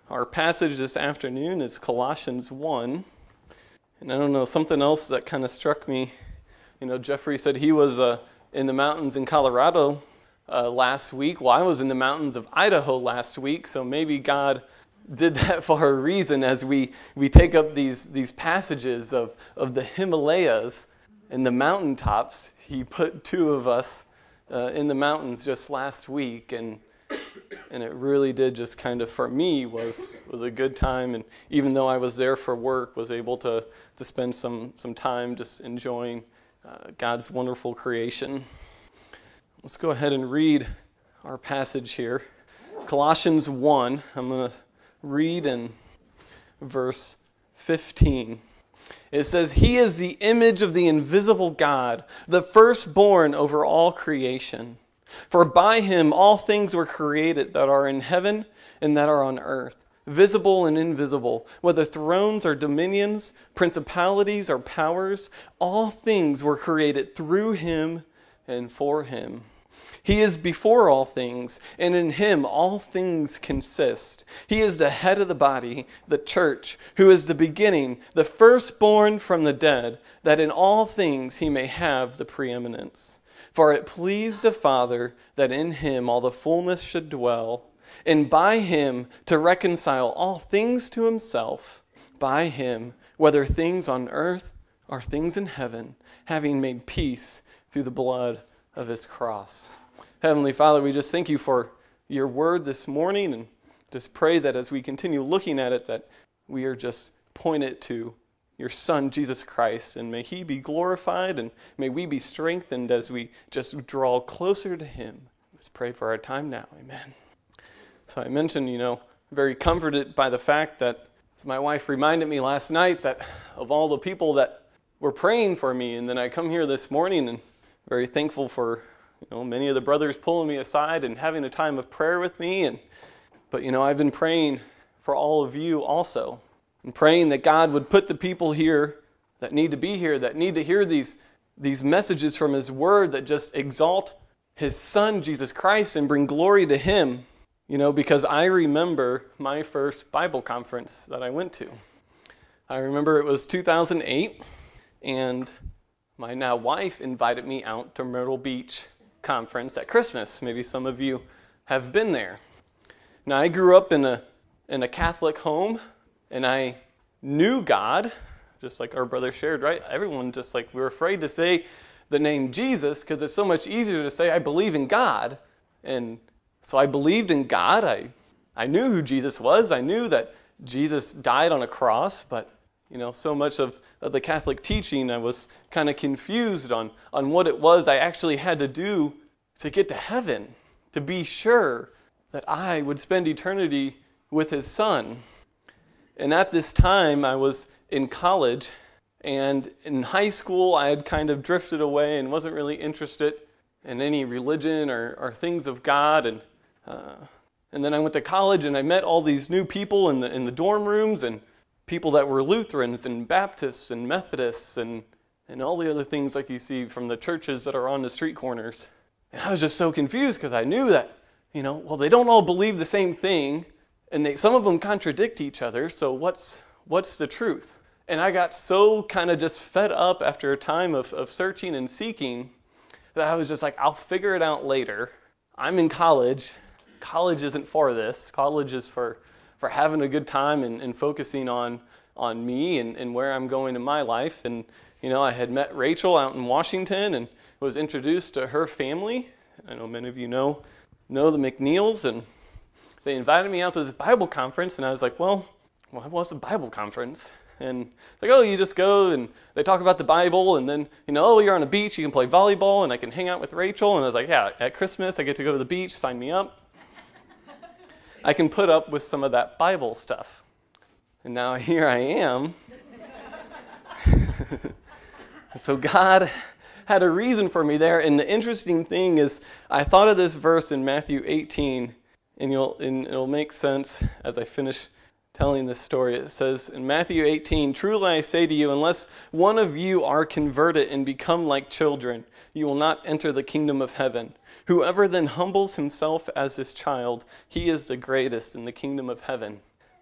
Our passage this afternoon is Colossians 1. And I don't know, something else that kind of struck me. Jeffrey said he was in the mountains in Colorado last week. Well, I was in the mountains of Idaho last week, so maybe God did that for a reason as we take up these passages of the Himalayas and the mountaintops. He put two of us in the mountains just last week, and it really did just kind of, for me, was a good time. And even though I was there for work, was able to spend some time just enjoying God's wonderful creation. Let's go ahead and read our passage here. Colossians 1, I'm going to read in verse 15. It says, "He is the image of the invisible God, the firstborn over all creation. For by him all things were created that are in heaven and that are on earth, visible and invisible, whether thrones or dominions, principalities or powers, all things were created through him and for him. He is before all things, and in him all things consist. He is the head of the body, the church, who is the beginning, the firstborn from the dead, that in all things he may have the preeminence. For it pleased the Father that in him all the fullness should dwell, and by him to reconcile all things to himself, by him, whether things on earth or things in heaven, having made peace through the blood of his cross." Heavenly Father, we just thank you for your word this morning, and just pray that as we continue looking at it, that we are just pointed to your Son, Jesus Christ, and may he be glorified, and may we be strengthened as we just draw closer to him. Let's pray for our time now. Amen. So I mentioned, very comforted by the fact that my wife reminded me last night that of all the people that were praying for me, and then I come here this morning and very thankful for many of the brothers pulling me aside and having a time of prayer with me. But I've been praying for all of you also, and praying that God would put the people here that need to be here, that need to hear these messages from his word that just exalt his Son, Jesus Christ, and bring glory to him. Because I remember my first Bible conference that I went to. I remember it was 2008, and my now wife invited me out to Myrtle Beach conference at Christmas. Maybe some of you have been there. Now, I grew up in a Catholic home, and I knew God, just like our brother shared, right? Everyone just we were afraid to say the name Jesus because it's so much easier to say, I believe in God. And so I believed in God. I knew who Jesus was. I knew that Jesus died on a cross, but so much of the Catholic teaching, I was kind of confused on what it was I actually had to do to get to heaven, to be sure that I would spend eternity with his Son. And at this time, I was in college, and in high school, I had kind of drifted away and wasn't really interested in any religion or things of God. And then I went to college, and I met all these new people in the dorm rooms, and people that were Lutherans and Baptists and Methodists and all the other things like you see from the churches that are on the street corners. And I was just so confused because I knew that, they don't all believe the same thing, and some of them contradict each other, so what's the truth? And I got so kind of just fed up after a time of searching and seeking that I was just I'll figure it out later. I'm in college. College isn't for this. College is for having a good time and focusing on me and where I'm going in my life. And, I had met Rachel out in Washington and was introduced to her family. I know many of you know the McNeils, and they invited me out to this Bible conference, and I was like, well, what's a Bible conference? And it's like, oh, you just go, and they talk about the Bible, and then, you're on a beach, you can play volleyball, and I can hang out with Rachel. And I was like, yeah, at Christmas, I get to go to the beach, sign me up. I can put up with some of that Bible stuff. And now here I am. So God had a reason for me there. And the interesting thing is, I thought of this verse in Matthew 18, and it'll make sense as I finish telling this story. It says in Matthew 18, "Truly I say to you, unless one of you are converted and become like children, you will not enter the kingdom of heaven. Whoever then humbles himself as his child, he is the greatest in the kingdom of heaven."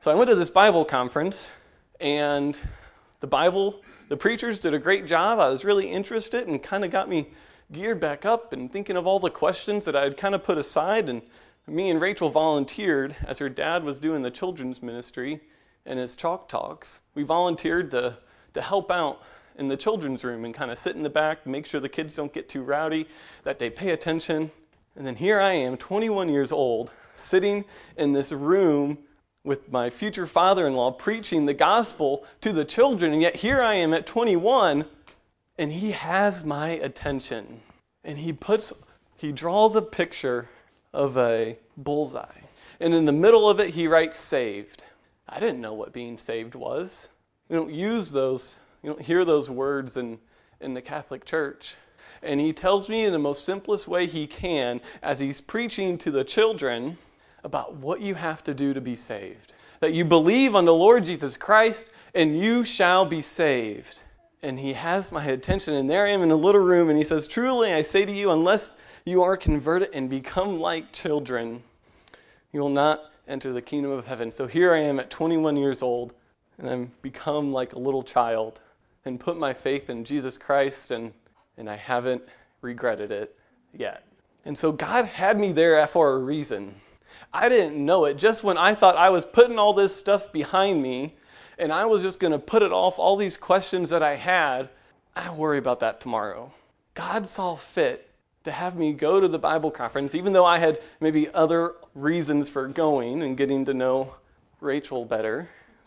So I went to this Bible conference, and the preachers did a great job. I was really interested and kind of got me geared back up and thinking of all the questions that I had kind of put aside. And me and Rachel volunteered as her dad was doing the children's ministry and his chalk talks. We volunteered to help out in the children's room and kind of sit in the back, make sure the kids don't get too rowdy, that they pay attention. And then here I am, 21 years old, sitting in this room with my future father-in-law preaching the gospel to the children, and yet here I am at 21, and he has my attention. And he draws a picture of a bullseye. And in the middle of it, he writes saved. I didn't know what being saved was. We don't use those, you don't hear those words in the Catholic Church. And he tells me in the most simplest way he can, as he's preaching to the children, about what you have to do to be saved. That you believe on the Lord Jesus Christ and you shall be saved. And he has my attention, and there I am in a little room, and he says, truly I say to you, unless you are converted and become like children, you will not enter the kingdom of heaven. So here I am at 21 years old, and I'm become like a little child and put my faith in Jesus Christ, and I haven't regretted it yet. And so God had me there for a reason. I didn't know it. Just when I thought I was putting all this stuff behind me and I was just going to put it off, all these questions that I had, I'll worry about that tomorrow. God saw fit to have me go to the Bible conference, even though I had maybe other reasons for going and getting to know Rachel better,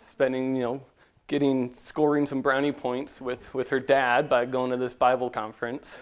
scoring some brownie points with her dad by going to this Bible conference.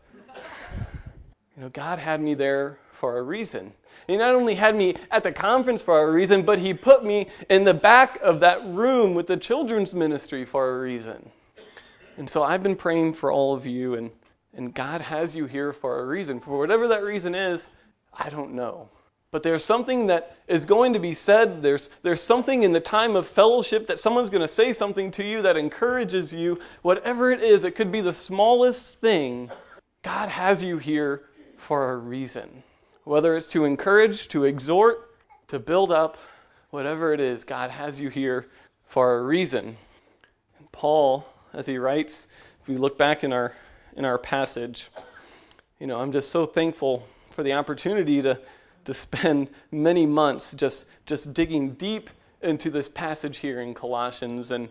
God had me there for a reason. He not only had me at the conference for a reason, but he put me in the back of that room with the children's ministry for a reason. And so I've been praying for all of you, and God has you here for a reason. For whatever that reason is, I don't know. But there's something that is going to be said. There's something in the time of fellowship that someone's going to say something to you that encourages you. Whatever it is, it could be the smallest thing. God has you here for a reason. Whether it's to encourage, to exhort, to build up, whatever it is, God has you here for a reason. And Paul, as he writes, if we look back in our passage, I'm just so thankful for the opportunity to spend many months just digging deep into this passage here in Colossians. And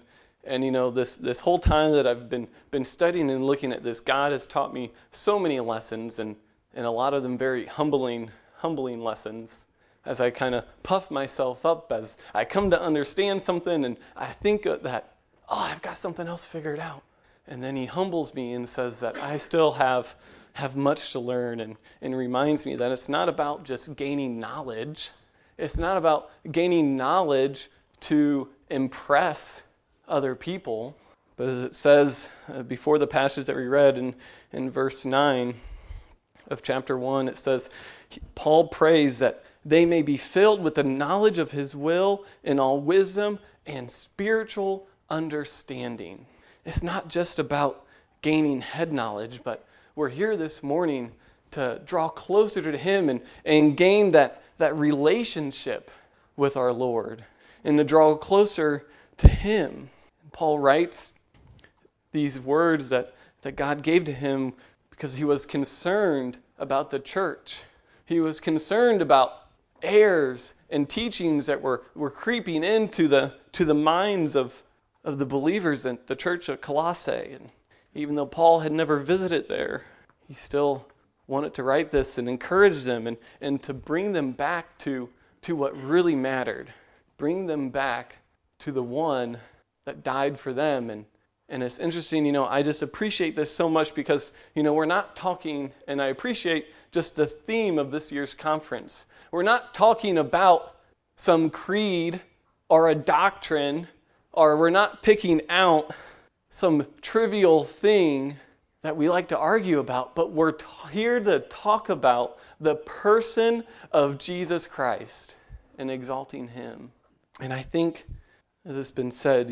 this whole time that I've been studying and looking at this, God has taught me so many lessons, and a lot of them very humbling lessons, as I kind of puff myself up as I come to understand something, and I think that, I've got something else figured out. And then he humbles me and says that I still have much to learn, and reminds me that it's not about just gaining knowledge. It's not about gaining knowledge to impress other people. But as it says before the passage that we read in verse 9 of chapter 1, it says, Paul prays that they may be filled with the knowledge of his will in all wisdom and spiritual understanding. It's not just about gaining head knowledge, but we're here this morning to draw closer to him and gain that relationship with our Lord, and to draw closer to him. Paul writes these words that God gave to him because he was concerned about the church. He was concerned about errors and teachings that were creeping into the minds of the believers in the church of Colossae. And even though Paul had never visited there, he still wanted to write this and encourage them and to bring them back to what really mattered. Bring them back to the one that died for them. And it's interesting, I just appreciate this so much because, we're not talking, and I appreciate just the theme of this year's conference. We're not talking about some creed or a doctrine, or we're not picking out some trivial thing that we like to argue about, but we're here to talk about the person of Jesus Christ and exalting him. And I think, as it's been said,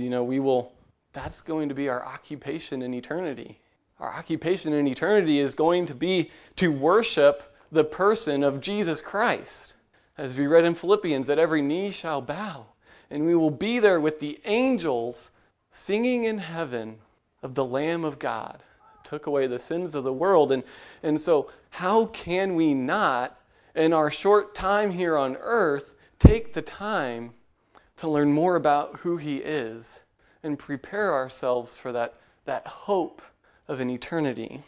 that's going to be our occupation in eternity. Our occupation in eternity is going to be to worship the person of Jesus Christ. As we read in Philippians, that every knee shall bow and we will be there with the angels singing in heaven of the Lamb of God. Took away the sins of the world. And so how can we not, in our short time here on earth, take the time to learn more about who he is and prepare ourselves for that hope of an eternity?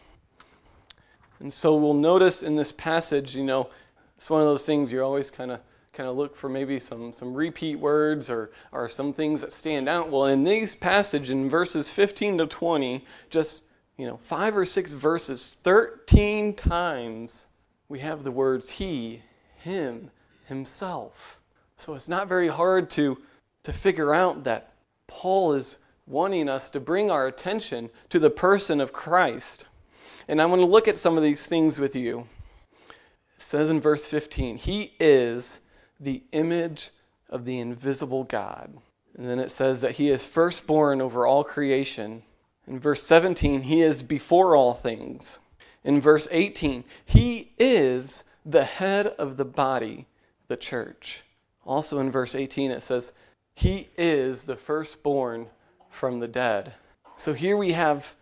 And so we'll notice in this passage, it's one of those things you always kind of look for maybe some repeat words or some things that stand out. Well, in these passage, in verses 15 to 20, just 5 or 6 verses, 13 times we have the words he, him, himself. So it's not very hard to figure out that Paul is wanting us to bring our attention to the person of Christ. And I want to look at some of these things with you. It says in verse 15, he is the image of the invisible God. And then it says that he is firstborn over all creation. In verse 17, he is before all things. In verse 18, he is the head of the body, the church. Also in verse 18, it says, he is the firstborn from the dead. So here we have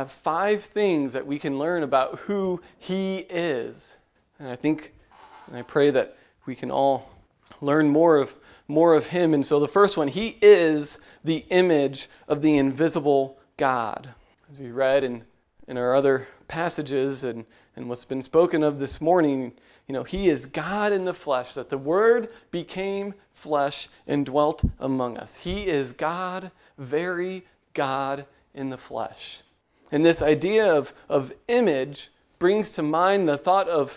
5 things that we can learn about who he is. And I pray that we can all learn more of him. And so the first one, he is the image of the invisible God. As we read in our other passages and what's been spoken of this morning, he is God in the flesh, that the Word became flesh and dwelt among us. He is God, very God in the flesh. And this idea of image brings to mind the thought of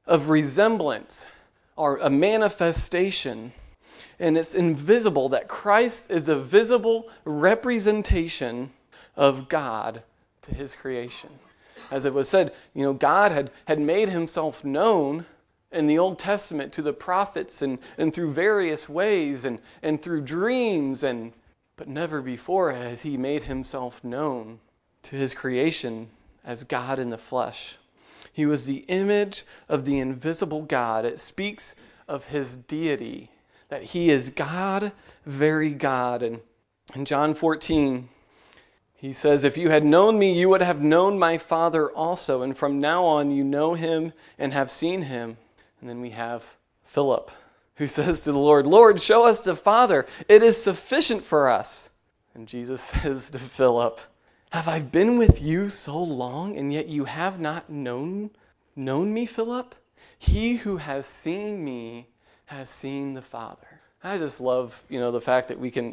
resemblance or a manifestation. And it's invisible, that Christ is a visible representation of God to his creation. As it was said, God had made himself known in the Old Testament to the prophets and through various ways and through dreams, but never before has he made himself known to his creation as God in the flesh. He was the image of the invisible God. It speaks of his deity, that he is God, very God. And in John 14, he says, if you had known me, you would have known my Father also. And from now on, you know him and have seen him. And then we have Philip, who says to the Lord, Lord, show us the Father. It is sufficient for us. And Jesus says to Philip, have I been with you so long, and yet you have not known me, Philip? He who has seen me has seen the Father. I just love, the fact that we can,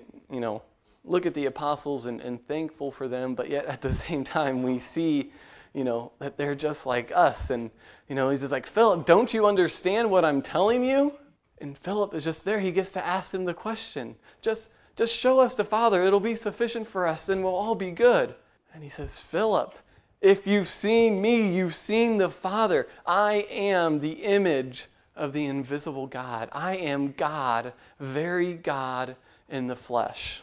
look at the apostles and thankful for them, but yet at the same time we see, that they're just like us. And, he's just like, Philip, don't you understand what I'm telling you? And Philip is just there. He gets to ask him the question. Just show us the Father. It'll be sufficient for us, and we'll all be good. And he says, Philip, if you've seen me, you've seen the Father. I am the image of the invisible God. I am God, very God in the flesh.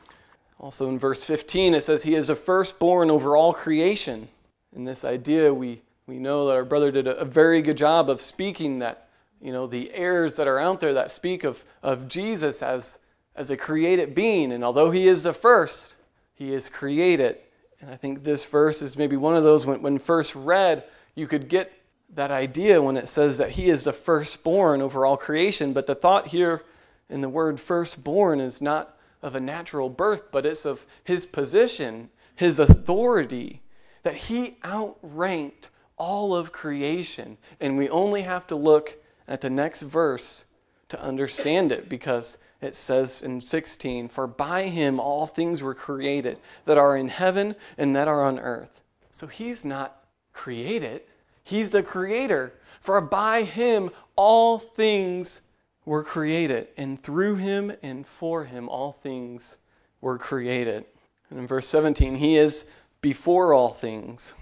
Also in verse 15, it says he is a firstborn over all creation. In this idea, we know that our brother did a very good job of speaking that, the errors that are out there that speak of Jesus as a created being. And although he is the first, he is created. And I think this verse is maybe one of those, when first read, you could get that idea when it says that he is the firstborn over all creation. But the thought here in the word firstborn is not of a natural birth, but it's of his position, his authority, that he outranked all of creation. And we only have to look at the next verse to understand it, because it says in 16, for by him all things were created that are in heaven and that are on earth. So he's not created. He's the creator. For by him all things were created, and through him and for him all things were created. And in verse 17, he is before all things.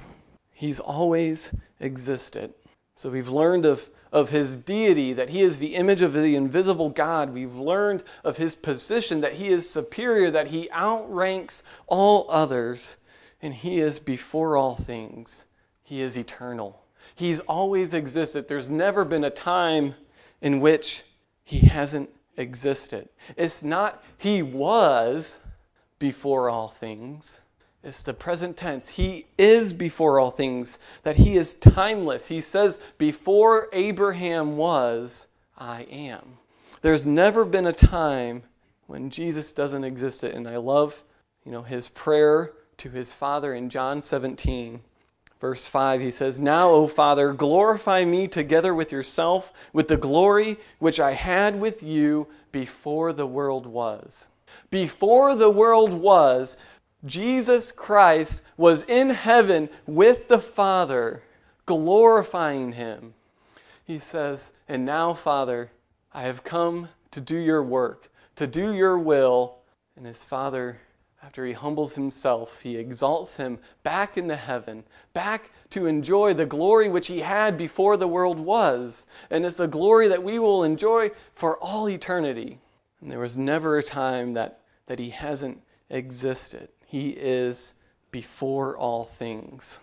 He's always existed. So we've learned of his deity, that he is the image of the invisible God. We've learned of his position, that he is superior, that he outranks all others, and he is before all things. He is eternal. He's always existed. There's never been a time in which he hasn't existed. It's not he was before all things. It's the present tense. He is before all things, that he is timeless. He says, before Abraham was, I am. There's never been a time when Jesus doesn't exist. And I love, his prayer to his Father in John 17. Verse 5, he says, Now, O Father, glorify me together with yourself with the glory which I had with you before the world was. Before the world was, Jesus Christ was in heaven with the Father, glorifying him. He says, And now, Father, I have come to do your work, to do your will. And his Father, after he humbles himself, he exalts him back into heaven, back to enjoy the glory which he had before the world was. And it's a glory that we will enjoy for all eternity. And there was never a time that he hasn't existed. He is before all things.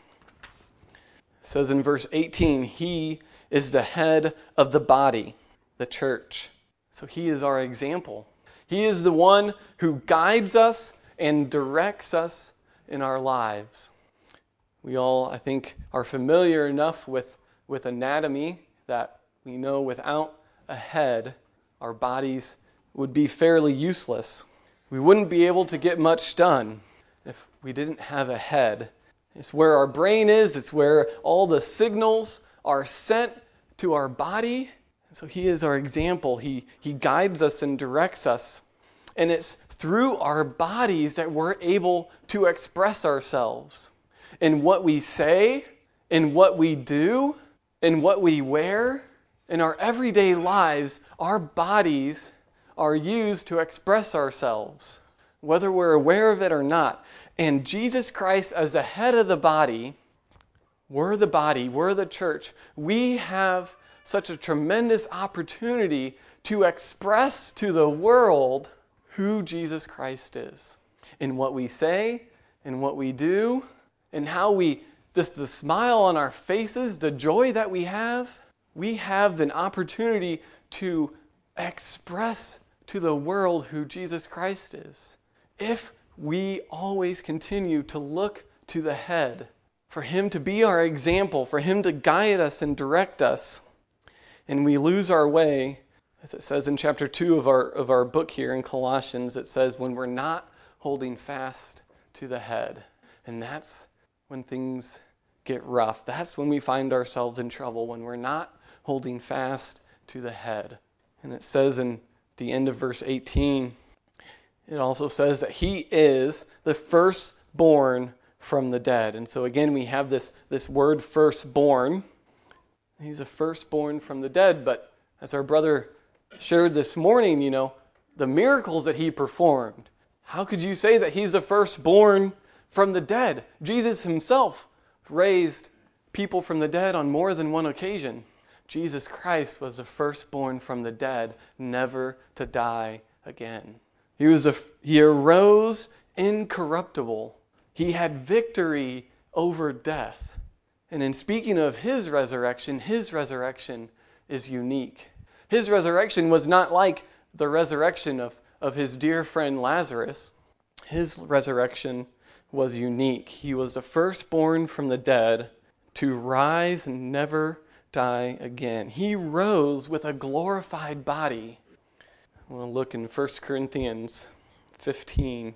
It says in verse 18, he is the head of the body, the church. So he is our example. He is the one who guides us and directs us in our lives. We all, I think, are familiar enough with anatomy that we know without a head, our bodies would be fairly useless. We wouldn't be able to get much done if we didn't have a head. It's where our brain is. It's where all the signals are sent to our body. So he is our example. He guides us and directs us. And it's through our bodies that we're able to express ourselves. In what we say, in what we do, in what we wear, in our everyday lives, our bodies are used to express ourselves, whether we're aware of it or not. And Jesus Christ, as the head of the body, we're the church. We have such a tremendous opportunity to express to the world who Jesus Christ is. In what we say, in what we do, and how the smile on our faces, the joy that we have an opportunity to express to the world who Jesus Christ is. If we always continue to look to the head, for him to be our example, for him to guide us and direct us, and we lose our way, as it says in chapter 2 of our book here in Colossians, it says when we're not holding fast to the head. And that's when things get rough. That's when we find ourselves in trouble, when we're not holding fast to the head. And it says in the end of verse 18, it also says that he is the firstborn from the dead. And so again, we have this word firstborn. He's a firstborn from the dead, but as our brother shared this morning, the miracles that he performed, how could you say that he's a firstborn from the dead? Jesus himself raised people from the dead on more than one occasion. Jesus Christ was the firstborn from the dead, never to die again. He arose incorruptible. He had victory over death. And in speaking of his resurrection is unique. His resurrection was not like the resurrection of his dear friend Lazarus. His resurrection was unique. He was the firstborn from the dead to rise and never die again. He rose with a glorified body. We'll look in 1 Corinthians 15.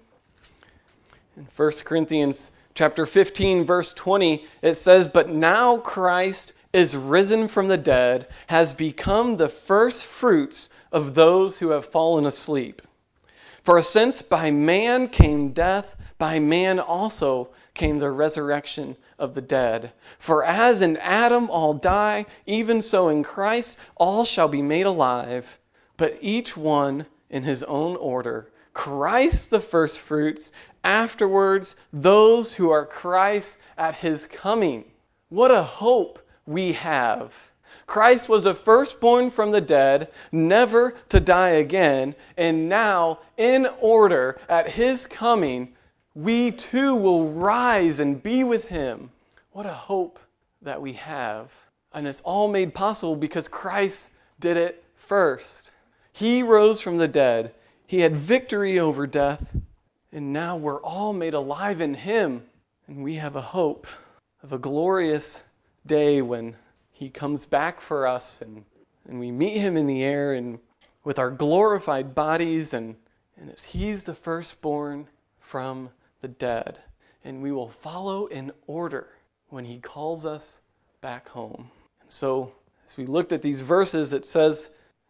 In 1 Corinthians chapter 15, verse 20, it says, But now Christ is risen from the dead, has become the first fruits of those who have fallen asleep. For since by man came death, by man also came the resurrection of the dead. For as in Adam all die, even so in Christ all shall be made alive, but each one in his own order. Christ the first fruits, afterwards those who are Christ at his coming. What a hope we have. Christ was the firstborn from the dead, never to die again, and now in order at his coming, we too will rise and be with him. What a hope that we have. And it's all made possible because Christ did it first. He rose from the dead. He had victory over death. And now we're all made alive in him. And we have a hope of a glorious day when he comes back for us and we meet him in the air and with our glorified bodies and he's the firstborn from the dead. And we will follow in order when he calls us back home. And so as we looked at these verses, it says,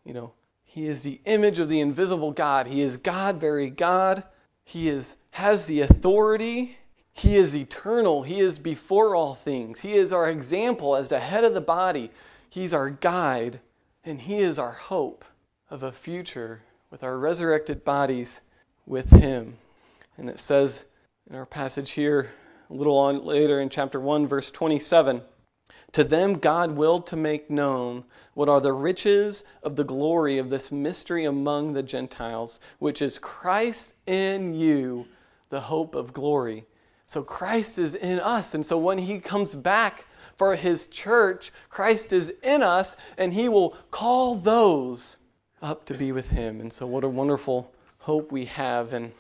he is the image of the invisible God. He is God, very God. He has the authority. He is eternal. He is before all things. He is our example as the head of the body. He's our guide, and he is our hope of a future with our resurrected bodies with him. And it says in our passage here, a little on later in chapter 1, verse 27, to them God willed to make known what are the riches of the glory of this mystery among the Gentiles, which is Christ in you, the hope of glory. So Christ is in us, and so when he comes back for his church, Christ is in us, and he will call those up to be with him. And so what a wonderful hope we have. And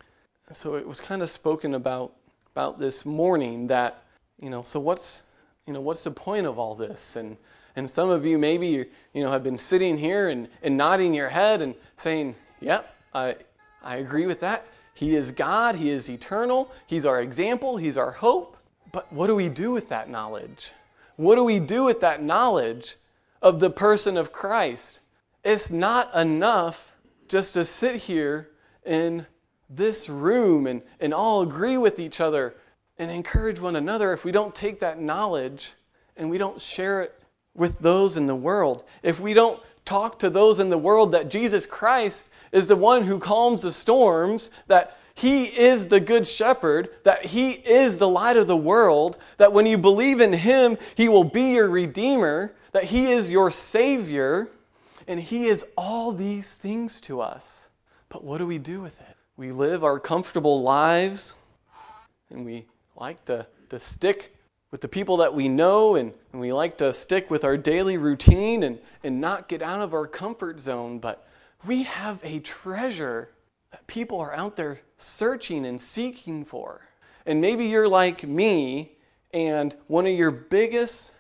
so it was kind of spoken about this morning that, so what's the point of all this? And some of you maybe, have been sitting here and nodding your head and saying, yep, I agree with that. He is God. He is eternal. He's our example. He's our hope. But what do we do with that knowledge? What do we do with that knowledge of the person of Christ? It's not enough just to sit here in this room and all agree with each other and encourage one another if we don't take that knowledge and we don't share it with those in the world. If we don't talk to those in the world that Jesus Christ is the one who calms the storms, that he is the good shepherd, that he is the light of the world, that when you believe in him, he will be your redeemer, that he is your savior, and he is all these things to us. But what do we do with it? We live our comfortable lives, and we like to stick with the people that we know, and we like to stick with our daily routine and not get out of our comfort zone. But we have a treasure that people are out there searching and seeking for. And maybe you're like me, and one of your biggest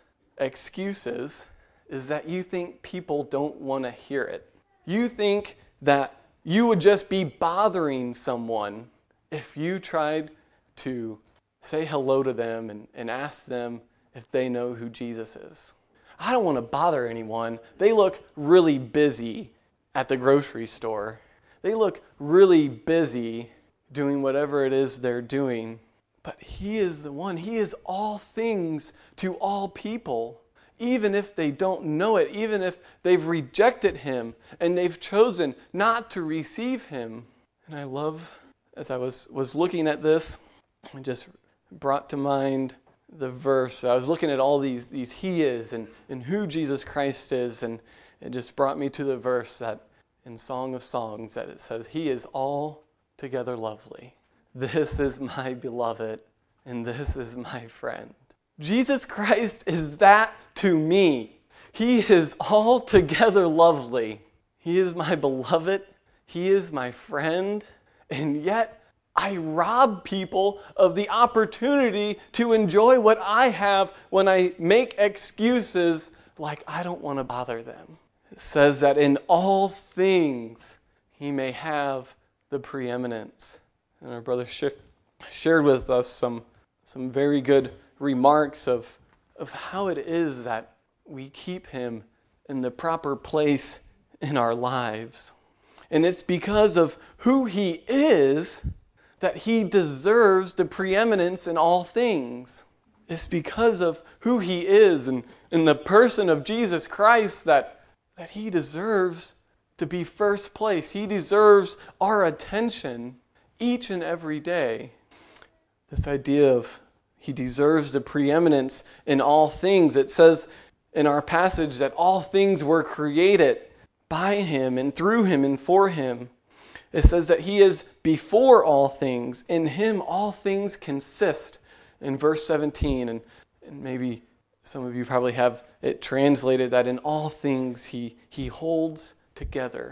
excuses is that you think people don't want to hear it. You think that you would just be bothering someone if you tried to say hello to them and ask them if they know who Jesus is. I don't want to bother anyone. They look really busy at the grocery store. They look really busy doing whatever it is they're doing. But he is the one. He is all things to all people. Even if they don't know it, even if they've rejected him and they've chosen not to receive him. And I love, as I was looking at this, it just brought to mind the verse. I was looking at all these he is and who Jesus Christ is, and it just brought me to the verse that in Song of Songs that it says, he is altogether lovely. This is my beloved, and this is my friend. Jesus Christ is that to me. He is altogether lovely. He is my beloved. He is my friend. And yet, I rob people of the opportunity to enjoy what I have when I make excuses like I don't want to bother them. It says that in all things, he may have the preeminence. And our brother shared with us some very good remarks of how it is that we keep him in the proper place in our lives. And it's because of who he is that he deserves the preeminence in all things. It's because of who he is and in the person of Jesus Christ that he deserves to be first place. He deserves our attention each and every day. This idea of he deserves the preeminence in all things. It says in our passage that all things were created by him and through him and for him. It says that he is before all things. In him all things consist in verse 17. And maybe some of you probably have it translated that in all things he holds together.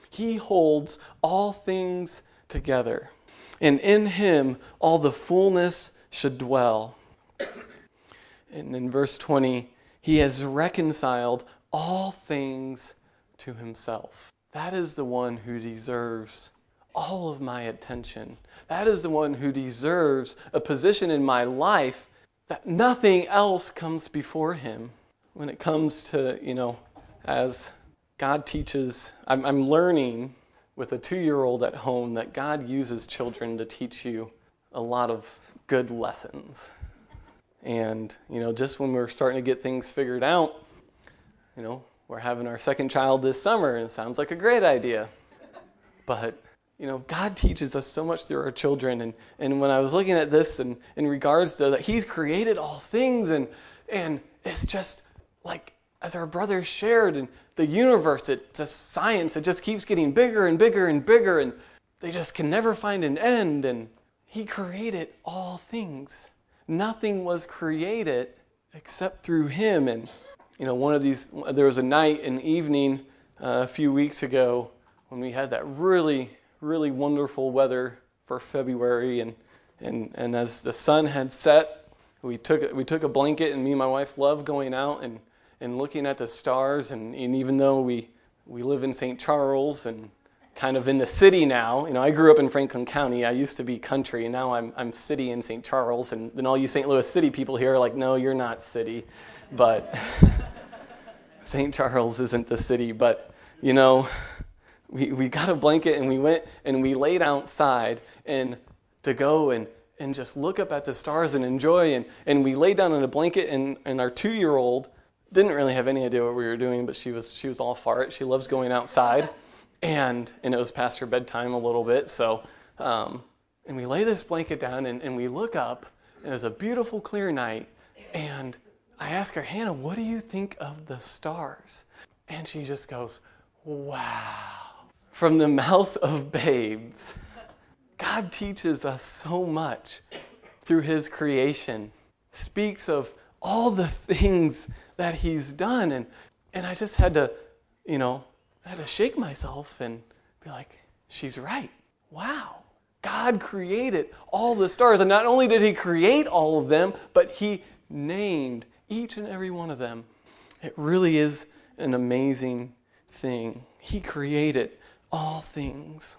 He holds all things together. And in him all the fullness should dwell. And in verse 20, he has reconciled all things to himself. That is the one who deserves all of my attention. That is the one who deserves a position in my life that nothing else comes before him. When it comes to, as God teaches, I'm learning with a 2-year-old at home that God uses children to teach you a lot of good lessons. And, just when we're starting to get things figured out, we're having our second child this summer, and it sounds like a great idea. But, God teaches us so much through our children. And when I was looking at this and in regards to that, he's created all things, and it's just like, as our brothers shared, and the universe, it just keeps getting bigger and bigger and bigger, and they just can never find an end. And he created all things. Nothing was created except through him. And, there was a night and evening a few weeks ago when we had that really, really wonderful weather for February. And as the sun had set, we took a blanket, and me and my wife love going out and looking at the stars. And even though we live in St. Charles and kind of in the city now, I grew up in Franklin County. I used to be country, and now I'm city in St. Charles. And then all you St. Louis city people here are like, no, you're not city. But St. Charles isn't the city. But, we got a blanket, and we went and we laid outside and to go and just look up at the stars and enjoy. And we laid down in a blanket, and our 2-year-old didn't really have any idea what we were doing, but she was all for it. She loves going outside. And it was past her bedtime a little bit. So, and we lay this blanket down, and we look up, and it was a beautiful, clear night. And I asked her, Hannah, what do you think of the stars? And she just goes, wow. From the mouth of babes. God teaches us so much through his creation. Speaks of all the things that he's done. And I just had to, I had to shake myself and be like, she's right. Wow. God created all the stars. And not only did he create all of them, but he named each and every one of them. It really is an amazing thing. He created all things.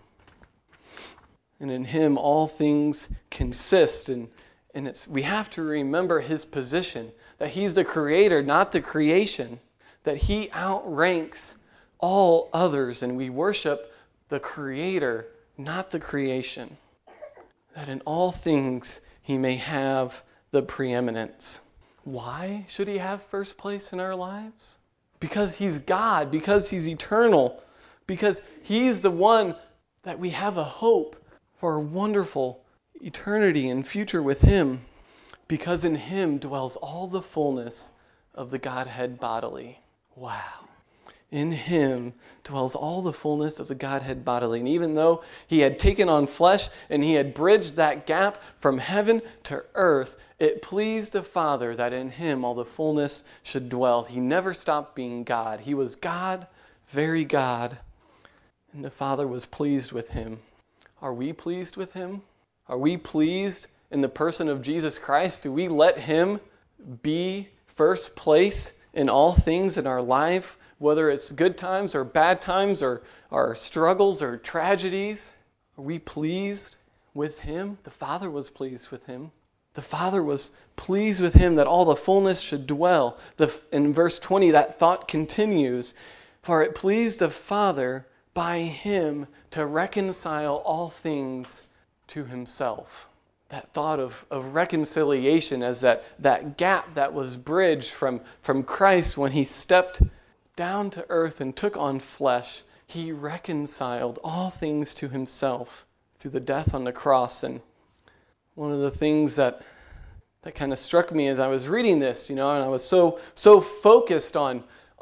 And in him, all things consist. And we have to remember his position, that he's the creator, not the creation, that he outranks all others, and we worship the creator, not the creation. That in all things he may have the preeminence. Why should he have first place in our lives? Because he's God, because he's eternal, because he's the one that we have a hope for a wonderful eternity and future with him, because in him dwells all the fullness of the Godhead bodily. Wow. In him dwells all the fullness of the Godhead bodily. And even though he had taken on flesh and he had bridged that gap from heaven to earth, it pleased the Father that in him all the fullness should dwell. He never stopped being God. He was God, very God. And the Father was pleased with him. Are we pleased with him? Are we pleased in the person of Jesus Christ? Do we let him be first place in all things in our life? Whether it's good times or bad times or our struggles or tragedies, are we pleased with him? The Father was pleased with him. The Father was pleased with him that all the fullness should dwell. In verse 20, that thought continues. For it pleased the Father by him to reconcile all things to himself. That thought of reconciliation as that gap that was bridged from Christ when he stepped down to earth and took on flesh. He reconciled all things to himself through the death on the cross. And one of the things that kind of struck me as I was reading this, and I was so focused on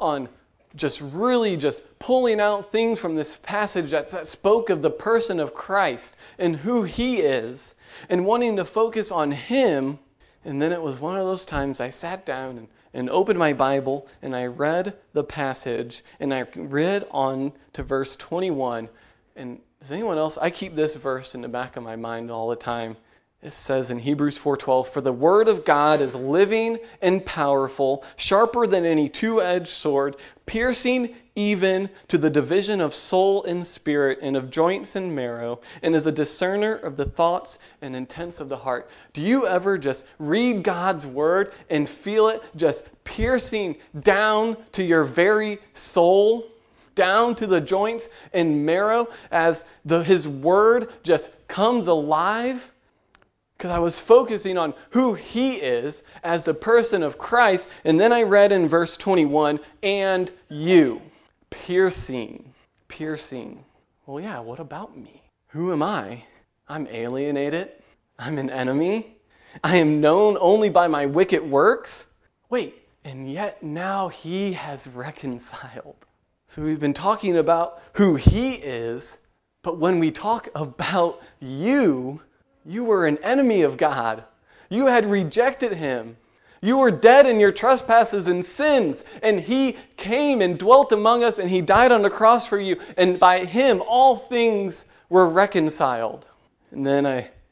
just really just pulling out things from this passage that spoke of the person of Christ and who he is, and wanting to focus on him. And then it was one of those times I sat down and opened my Bible and I read the passage and I read on to verse 21. And does anyone else? I keep this verse in the back of my mind all the time. It says in Hebrews 4:12, "For the word of God is living and powerful, sharper than any two-edged sword, piercing even to the division of soul and spirit and of joints and marrow, and is a discerner of the thoughts and intents of the heart." Do you ever just read God's word and feel it just piercing down to your very soul, down to the joints and marrow as His word just comes alive? Because I was focusing on who He is as the person of Christ. And then I read in verse 21, "And you." Piercing. Well, yeah, what about me? Who am I? I'm alienated. I'm an enemy. I am known only by my wicked works. Wait, and yet now He has reconciled. So we've been talking about who He is, but when we talk about you were an enemy of God. You had rejected Him. You were dead in your trespasses and sins, and He came and dwelt among us, and He died on the cross for you, and by Him all things were reconciled. And then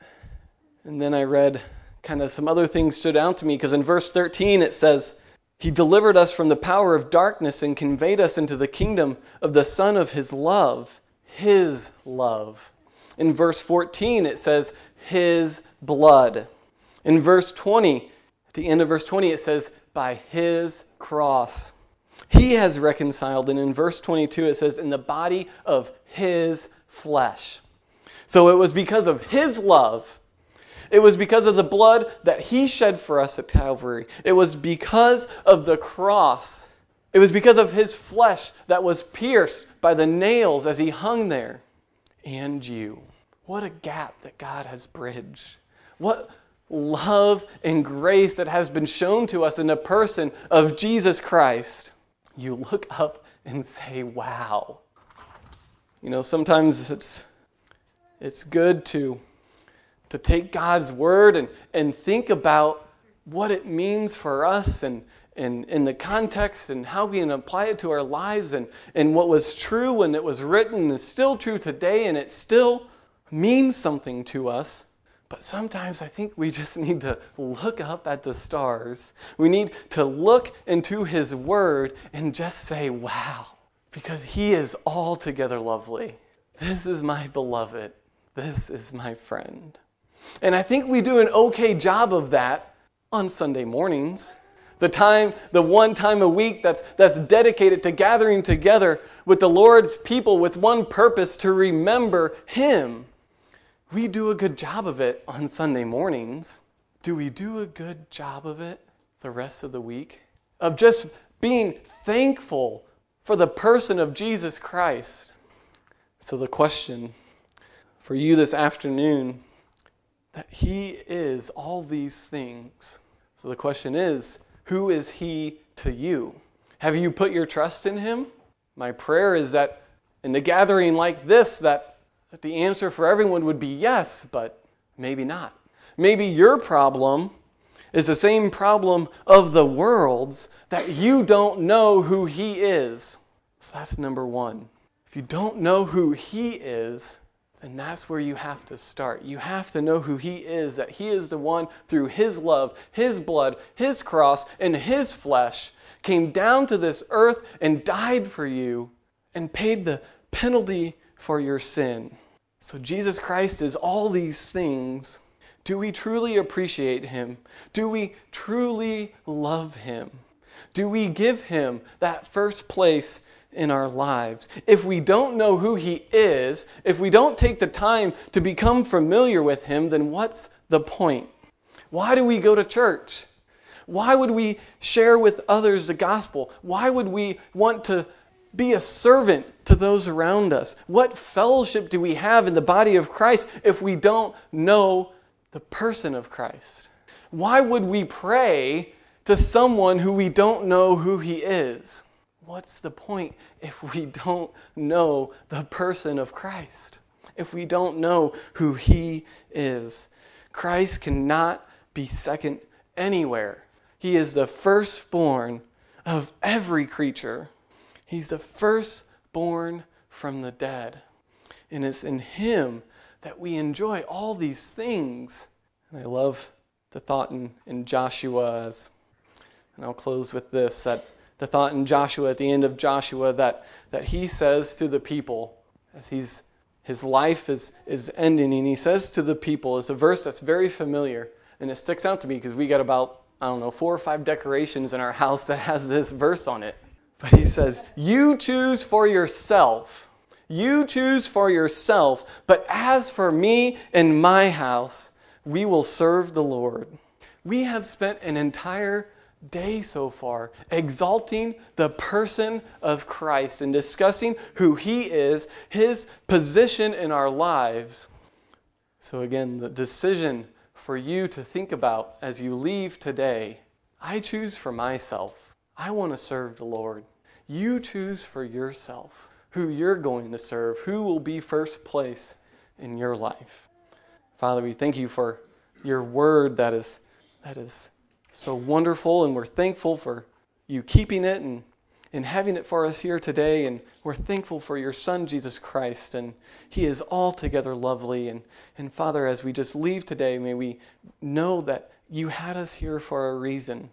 I read kind of some other things stood out to me, because in verse 13 it says, "He delivered us from the power of darkness and conveyed us into the kingdom of the Son of His love." His love. In verse 14 it says, "His blood." In verse 20, at the end of verse 20, it says, "By His cross." He has reconciled. And in verse 22, it says, "In the body of His flesh." So it was because of His love. It was because of the blood that He shed for us at Calvary. It was because of the cross. It was because of His flesh that was pierced by the nails as He hung there. And you. What a gap that God has bridged. What love and grace that has been shown to us in the person of Jesus Christ. You look up and say, wow. You know, sometimes it's good to take God's word and think about what it means for us and in the context and how we can apply it to our lives and what was true when it was written is still true today, and it still means something to us. But sometimes I think we just need to look up at the stars. We need to look into His word and just say, wow, because He is altogether lovely. This is my beloved. This is my friend. And I think we do an okay job of that on Sunday mornings. The one time a week that's dedicated to gathering together with the Lord's people with one purpose, to remember Him. We do a good job of it on Sunday mornings. Do we do a good job of it the rest of the week? Of just being thankful for the person of Jesus Christ. So the question for you this afternoon, that He is all these things. So the question is, who is He to you? Have you put your trust in Him? My prayer is that in a gathering like this, that the answer for everyone would be yes, but maybe not. Maybe your problem is the same problem of the world's, that you don't know who He is. So that's number one. If you don't know who He is, then that's where you have to start. You have to know who He is, that He is the one through His love, His blood, His cross, and His flesh came down to this earth and died for you and paid the penalty for your sin. So Jesus Christ is all these things. Do we truly appreciate Him? Do we truly love Him? Do we give Him that first place in our lives? If we don't know who He is, if we don't take the time to become familiar with Him, then what's the point? Why do we go to church? Why would we share with others the gospel? Why would we want to be a servant to those around us? What fellowship do we have in the body of Christ if we don't know the person of Christ? Why would we pray to someone who we don't know who He is? What's the point if we don't know the person of Christ? If we don't know who He is? Christ cannot be second anywhere. He is the firstborn of every creature. He's the firstborn from the dead. And it's in him that we enjoy all these things. And I love the thought in Joshua, and I'll close with this, that the thought in Joshua, at the end of Joshua, that he says to the people, as his life is ending, and he says to the people, it's a verse that's very familiar, and it sticks out to me because we got about, 4 or 5 decorations in our house that has this verse on it. But he says, you choose for yourself. You choose for yourself, but as for me and my house, we will serve the Lord. We have spent an entire day so far exalting the person of Christ and discussing who he is, his position in our lives. So again, the decision for you to think about as you leave today, I choose for myself. I want to serve the Lord. You choose for yourself who you're going to serve, who will be first place in your life. Father, we thank you for your word that is so wonderful, and we're thankful for you keeping it and having it for us here today, and we're thankful for your Son, Jesus Christ, and he is altogether lovely. And Father, as we just leave today, may we know that you had us here for a reason,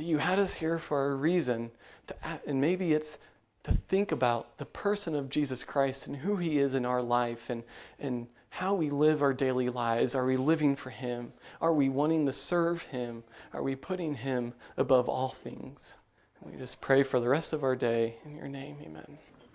and maybe it's to think about the person of Jesus Christ and who he is in our life, and how we live our daily lives. Are we living for him? Are we wanting to serve him? Are we putting him above all things? And we just pray for the rest of our day. In your name, amen.